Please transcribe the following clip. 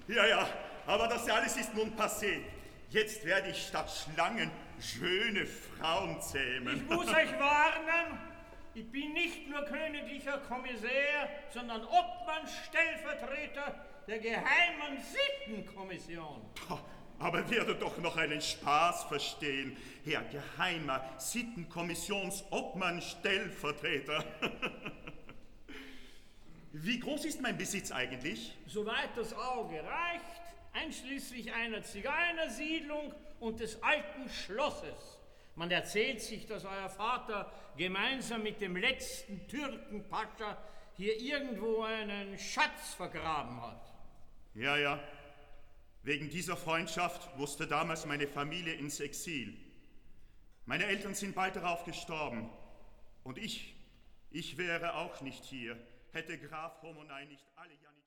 Ja, aber das alles ist nun passé. Jetzt werde ich statt Schlangen schöne Frauen zähmen. Ich muss euch warnen, ich bin nicht nur königlicher Kommissär, sondern Obmann Stellvertreter der Geheimen Sittenkommission. Aber werde doch noch einen Spaß verstehen, Herr Geheimer Sittenkommissionsobmann Stellvertreter. Wie groß ist mein Besitz eigentlich? Soweit das Auge reicht, einschließlich einer Zigeunersiedlung und des alten Schlosses. Man erzählt sich, dass euer Vater gemeinsam mit dem letzten Türkenpascha hier irgendwo einen Schatz vergraben hat. Ja. Wegen dieser Freundschaft musste damals meine Familie ins Exil. Meine Eltern sind bald darauf gestorben. Und ich wäre auch nicht hier, hätte Graf Homonei nicht alle Janitscharen